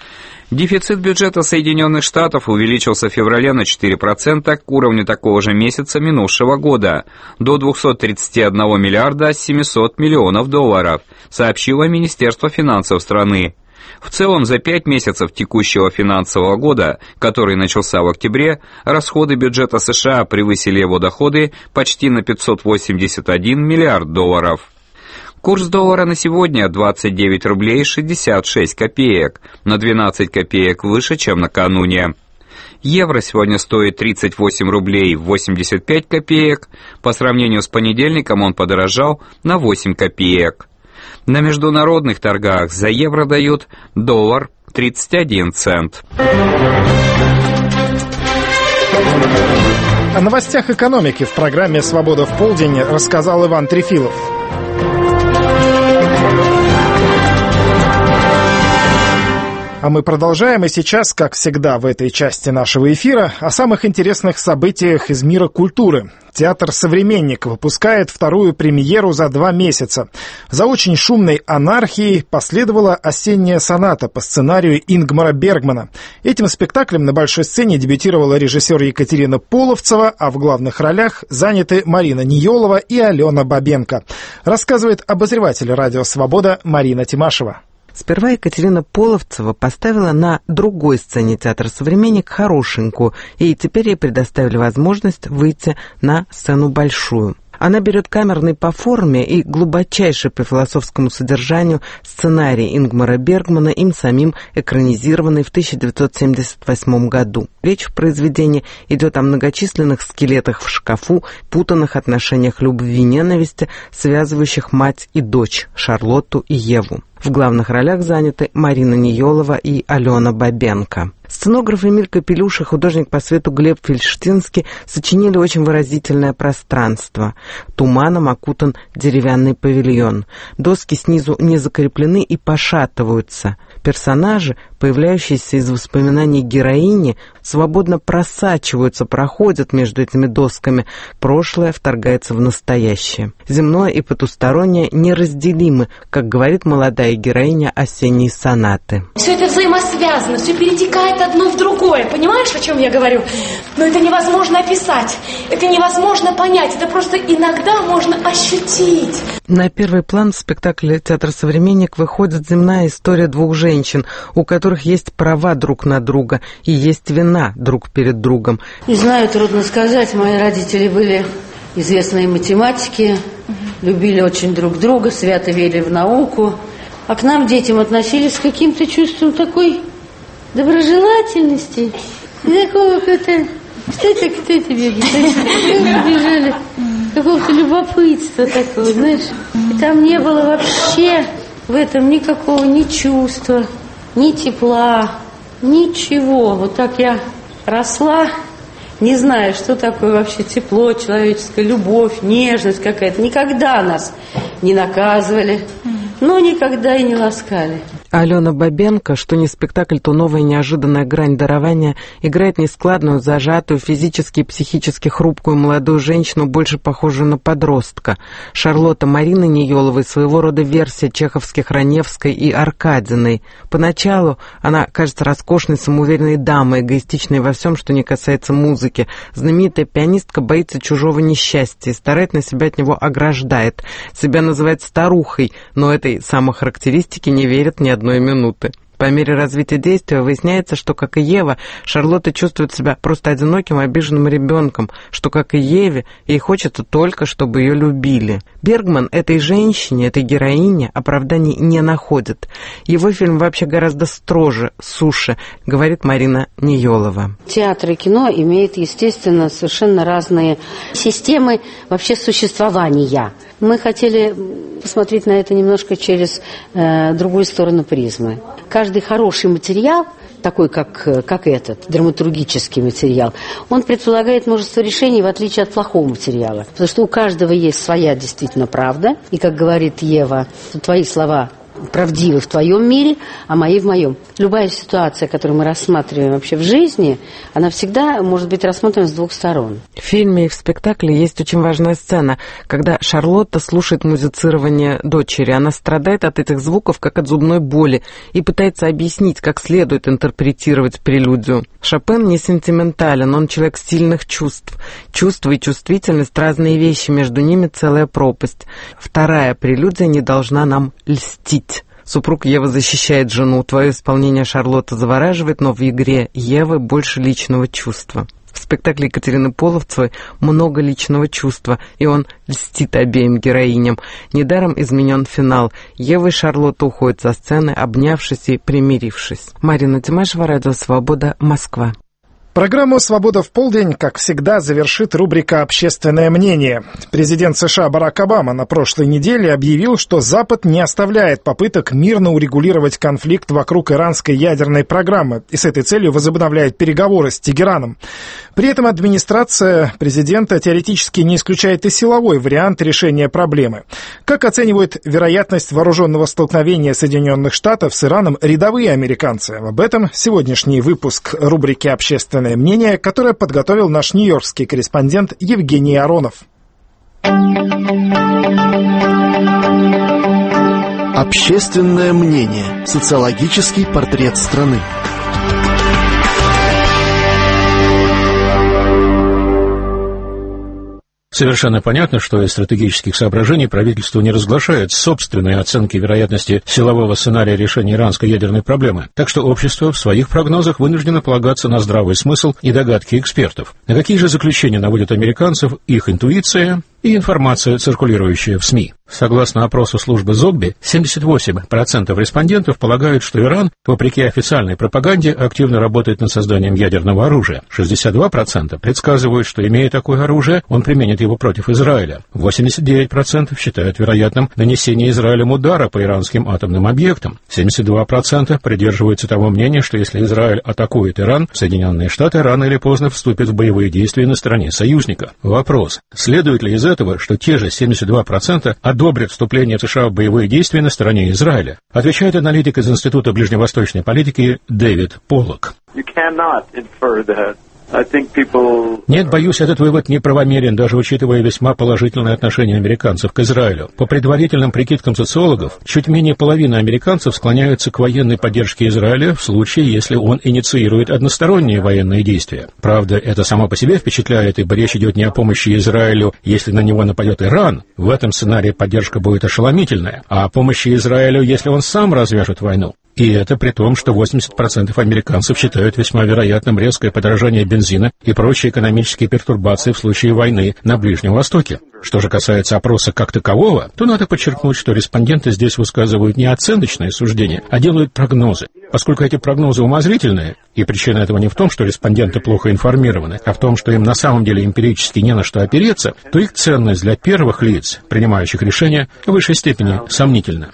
Дефицит бюджета Соединенных Штатов увеличился в феврале на четыре процента к уровню такого же месяца минувшего года, до двухсот тридцати одного миллиарда семисот миллионов долларов, сообщило Министерство финансов страны. В целом, за пять месяцев текущего финансового года, который начался в октябре, расходы бюджета США превысили его доходы почти на пятьсот восемьдесят один миллиард долларов. Курс доллара на сегодня двадцать девять рублей шестьдесят шесть копеек, на двенадцать копеек выше, чем накануне. Евро сегодня стоит тридцать восемь рублей восемьдесят пять копеек, по сравнению с понедельником он подорожал на восемь копеек. На международных торгах за евро дают доллар тридцать один цент. О новостях экономики в программе «Свобода в полдень» рассказал Иван Трефилов. А мы продолжаем, и сейчас, как всегда в этой части нашего эфира, о самых интересных событиях из мира культуры. Театр «Современник» выпускает вторую премьеру за два месяца. За очень шумной «Анархией» последовала «Осенняя соната» по сценарию Ингмара Бергмана. Этим спектаклем на большой сцене дебютировала режиссер Екатерина Половцева, а в главных ролях заняты Марина Ниелова и Алена Бабенко. Рассказывает обозреватель «Радио Свобода» Марина Тимашева. Сперва Екатерина Половцева поставила на другой сцене театра «Современник» хорошенькую, и теперь ей предоставили возможность выйти на сцену большую. Она берет камерный по форме и глубочайший по философскому содержанию сценарий Ингмара Бергмана, им самим экранизированный в тысяча девятьсот семьдесят восьмом году. Речь в произведении идет о многочисленных скелетах в шкафу, путанных отношениях любви-ненависти, связывающих мать и дочь, Шарлотту и Еву. В главных ролях заняты Марина Ниелова и Алена Бабенко. Сценограф Эмиль Капелюш и художник по свету Глеб Фельштинский сочинили очень выразительное пространство. Туманом окутан деревянный павильон. Доски снизу не закреплены и пошатываются. Персонажи, появляющиеся из воспоминаний героини, свободно просачиваются, проходят между этими досками. Прошлое вторгается в настоящее. Земное и потустороннее неразделимы, как говорит молодая героиня «Осенней сонаты». Все это взаимосвязано, все перетекает одно в другое. Понимаешь, о чем я говорю? Но это невозможно описать, это невозможно понять, это просто иногда можно ощутить. На первый план в спектакле «Театр Современник» выходит земная история двух женщин, у которых есть права друг на друга и есть вина друг перед другом. Не знаю, трудно сказать. Мои родители были известные математики, любили очень друг друга, свято верили в науку. А к нам, детям, относились с каким-то чувством такой доброжелательности. И такого какого-то... Что это, кто это бегает? Бежали. Какого-то любопытства такого, знаешь. И там не было вообще в этом никакого ни чувства, ни тепла, ничего. Вот так я росла, не зная, что такое вообще тепло, человеческая любовь, нежность какая-то. Никогда нас не наказывали, но никогда и не ласкали. Алена Бабенко, что не спектакль, то новая неожиданная грань дарования, играет нескладную, зажатую, физически и психически хрупкую молодую женщину, больше похожую на подростка. Шарлотта Марины Неёловой своего рода версия чеховских Раневской и Аркадиной. Поначалу она кажется роскошной, самоуверенной дамой, эгоистичной во всем, что не касается музыки. Знаменитая пианистка боится чужого несчастья и старательно себя от него ограждает. Себя называет старухой, но этой самохарактеристике не верит ни одной минуты. По мере развития действия выясняется, что, как и Ева, Шарлотта чувствует себя просто одиноким, обиженным ребенком, что, как и Еве, ей хочется только, чтобы ее любили. Бергман этой женщине, этой героине оправданий не находит. Его фильм вообще гораздо строже, суше, говорит Марина Неёлова. Театр и кино имеют, естественно, совершенно разные системы вообще существования. Мы хотели посмотреть на это немножко через э, другую сторону призмы. Каждый хороший материал, такой как, как этот, драматургический материал, он предполагает множество решений, в отличие от плохого материала. Потому что у каждого есть своя действительно правда. И, как говорит Ева, твои слова правдивы в твоем мире, а мои в моем. Любая ситуация, которую мы рассматриваем вообще в жизни, она всегда может быть рассмотрена с двух сторон. В фильме и в спектакле есть очень важная сцена, когда Шарлотта слушает музицирование дочери. Она страдает от этих звуков, как от зубной боли, и пытается объяснить, как следует интерпретировать прелюдию. Шопен не сентиментален, он человек сильных чувств. Чувства и чувствительность — разные вещи, между ними целая пропасть. Вторая прелюдия не должна нам льстить. Супруг Ева защищает жену. Твое исполнение, Шарлотта, завораживает, но в игре Евы больше личного чувства. В спектакле Екатерины Половцевой много личного чувства, и он льстит обеим героиням. Недаром изменен финал. Ева и Шарлотта уходят со сцены, обнявшись и примирившись. Марина Тимашева, Радио Свобода, Москва. Программу «Свобода в полдень», как всегда, завершит рубрика «Общественное мнение». Президент США Барак Обама на прошлой неделе объявил, что Запад не оставляет попыток мирно урегулировать конфликт вокруг иранской ядерной программы и с этой целью возобновляет переговоры с Тегераном. При этом администрация президента теоретически не исключает и силовой вариант решения проблемы. Как оценивают вероятность вооруженного столкновения Соединенных Штатов с Ираном рядовые американцы? Об этом сегодняшний выпуск рубрики «Общественное мнение», которое подготовил наш нью-йоркский корреспондент Евгений Аронов. Общественное мнение. Социологический портрет страны. Совершенно понятно, что из стратегических соображений правительство не разглашает собственные оценки вероятности силового сценария решения иранской ядерной проблемы, так что общество в своих прогнозах вынуждено полагаться на здравый смысл и догадки экспертов. На какие же заключения наводят американцев их интуиция и информация, циркулирующая в СМИ? Согласно опросу службы Зогби, семьдесят восемь процентов респондентов полагают, что Иран, вопреки официальной пропаганде, активно работает над созданием ядерного оружия. шестьдесят два процента предсказывают, что, имея такое оружие, он применит его против Израиля. восемьдесят девять процентов считают вероятным нанесение Израилем удара по иранским атомным объектам. семьдесят два процента придерживаются того мнения, что если Израиль атакует Иран, Соединенные Штаты рано или поздно вступят в боевые действия на стороне союзника. Вопрос: следует ли из этого, что те же семьдесят два процента одобрят вступление США в боевые действия на стороне Израиля? Отвечает аналитик из Института ближневосточной политики Дэвид Поллок. Нет, боюсь, этот вывод неправомерен, даже учитывая весьма положительное отношение американцев к Израилю. По предварительным прикидкам социологов, чуть менее половины американцев склоняются к военной поддержке Израиля в случае, если он инициирует односторонние военные действия. Правда, это само по себе впечатляет, ибо речь идет не о помощи Израилю, если на него нападет Иран. В этом сценарии поддержка будет ошеломительная, а о помощи Израилю, если он сам развяжет войну. И это при том, что восемьдесят процентов американцев считают весьма вероятным резкое подорожание бензина и прочие экономические пертурбации в случае войны на Ближнем Востоке. Что же касается опроса как такового, то надо подчеркнуть, что респонденты здесь высказывают не оценочные суждения, а делают прогнозы. Поскольку эти прогнозы умозрительные, и причина этого не в том, что респонденты плохо информированы, а в том, что им на самом деле эмпирически не на что опереться, то их ценность для первых лиц, принимающих решения, в высшей степени сомнительна.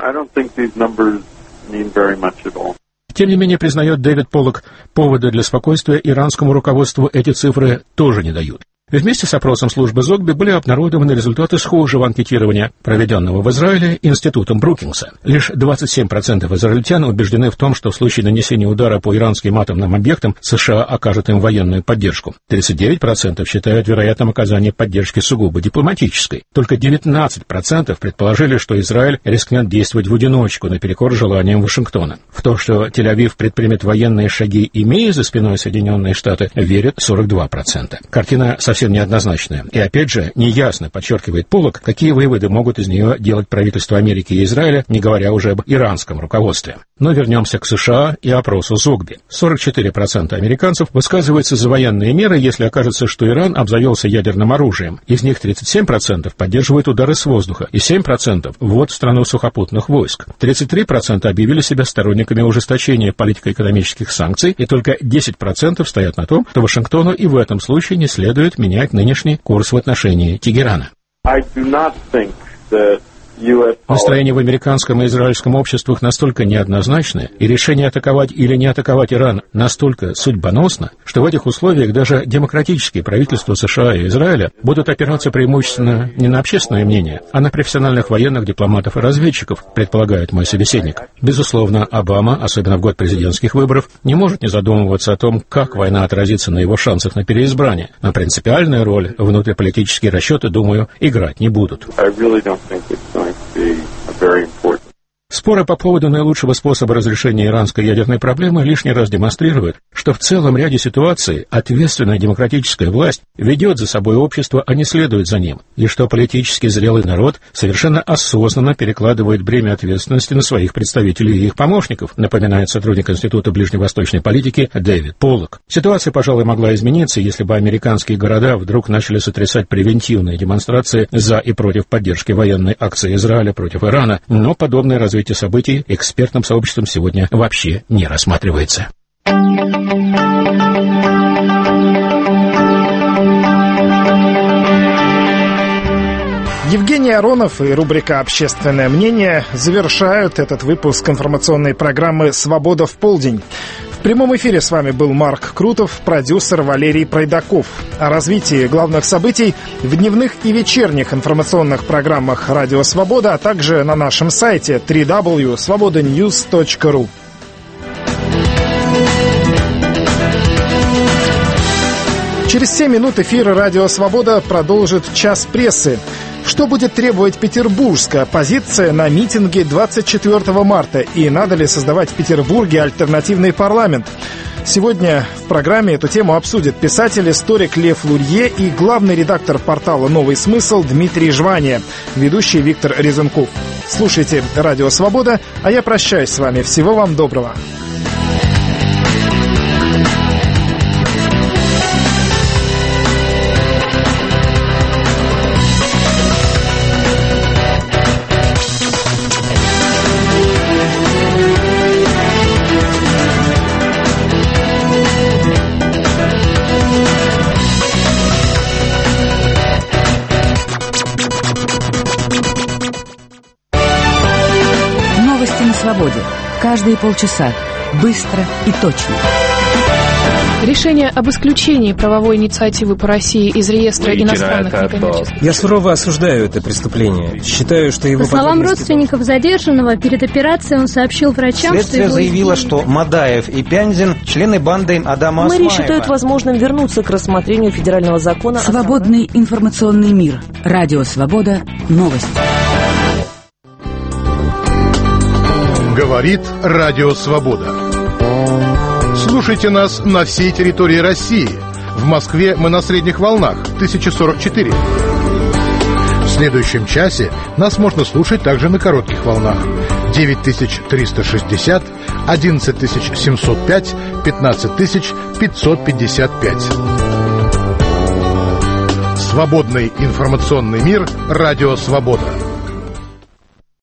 Тем не менее, признает Дэвид Поллок, повода для спокойствия иранскому руководству эти цифры тоже не дают. Вместе с опросом службы Зогби были обнародованы результаты схожего анкетирования, проведенного в Израиле институтом Брукингса. Лишь двадцать семь процентов израильтян убеждены в том, что в случае нанесения удара по иранским атомным объектам США окажут им военную поддержку. тридцать девять процентов считают вероятным оказание поддержки сугубо дипломатической. Только девятнадцать процентов предположили, что Израиль рискнет действовать в одиночку наперекор желаниям Вашингтона. В то, что Тель-Авив предпримет военные шаги, имея за спиной Соединенные Штаты, верят сорок два процента. Картина совсем неоднозначная. И опять же, неясно, подчеркивает Поллок, какие выводы могут из нее делать правительства Америки и Израиля, не говоря уже об иранском руководстве. Но вернемся к США и опросу Зогби. сорок четыре процента американцев высказываются за военные меры, если окажется, что Иран обзавелся ядерным оружием. Из них тридцать семь процентов поддерживают удары с воздуха и семь процентов ввод в страну сухопутных войск. тридцать три процента объявили себя сторонниками ужесточения политико-экономических санкций, и только десять процентов стоят на том, что Вашингтону и в этом случае не следует менять нынешний курс в отношении Тегерана. Настроение в американском и израильском обществах настолько неоднозначное, и решение атаковать или не атаковать Иран настолько судьбоносно, что в этих условиях даже демократические правительства США и Израиля будут опираться преимущественно не на общественное мнение, а на профессиональных военных, дипломатов и разведчиков, предполагает мой собеседник. Безусловно, Обама, особенно в год президентских выборов, не может не задумываться о том, как война отразится на его шансах на переизбрание, но принципиальную роль внутриполитические расчеты, думаю, играть не будут. Споры по поводу наилучшего способа разрешения иранской ядерной проблемы лишний раз демонстрируют, что в целом ряде ситуаций ответственная демократическая власть ведет за собой общество, а не следует за ним, и что политически зрелый народ совершенно осознанно перекладывает бремя ответственности на своих представителей и их помощников, напоминает сотрудник Института ближневосточной политики Дэвид Поллок. Ситуация, пожалуй, могла измениться, если бы американские города вдруг начали сотрясать превентивные демонстрации за и против поддержки военной акции Израиля против Ирана, но подобное развитие Развитие событий экспертным сообществом сегодня вообще не рассматривается. Евгений Аронов и рубрика «Общественное мнение» завершают этот выпуск информационной программы «Свобода в полдень». В прямом эфире с вами был Марк Крутов, продюсер Валерий Пройдаков. О развитии главных событий в дневных и вечерних информационных программах «Радио Свобода», а также на нашем сайте дабл ю дабл ю дабл ю точка свобода ньюс точка ру. Через семь минут эфир «Радио Свобода» продолжит «Час прессы». Что будет требовать петербургская оппозиция на митинге двадцать четвёртого марта? И надо ли создавать в Петербурге альтернативный парламент? Сегодня в программе эту тему обсудят писатель, историк Лев Лурье и главный редактор портала «Новый смысл» Дмитрий Жвания, ведущий Виктор Резунков. Слушайте «Радио Свобода», а я прощаюсь с вами. Всего вам доброго. Свободе. Каждые полчаса. Быстро и точно. Решение об исключении правовой инициативы по России из реестра иностранных некоммерческих... Я сурово осуждаю это преступление. Считаю, что его... По словам родственников задержанного, перед операцией он сообщил врачам, Следствие что... Следствие заявило, что Мадаев и Пянзин – члены банды Адама Осмаева. Мэри считают возможным вернуться к рассмотрению федерального закона... Свободный информационный мир. Радио Свобода. Новости. Говорит Радио Свобода. Слушайте нас на всей территории России. В Москве мы на средних волнах тысяча сорок четыре. В следующем часе нас можно слушать также на коротких волнах девять тысяч триста шестьдесят, одиннадцать тысяч семьсот пять, пятнадцать тысяч пятьсот пятьдесят пять. Свободный информационный мир. Радио Свобода.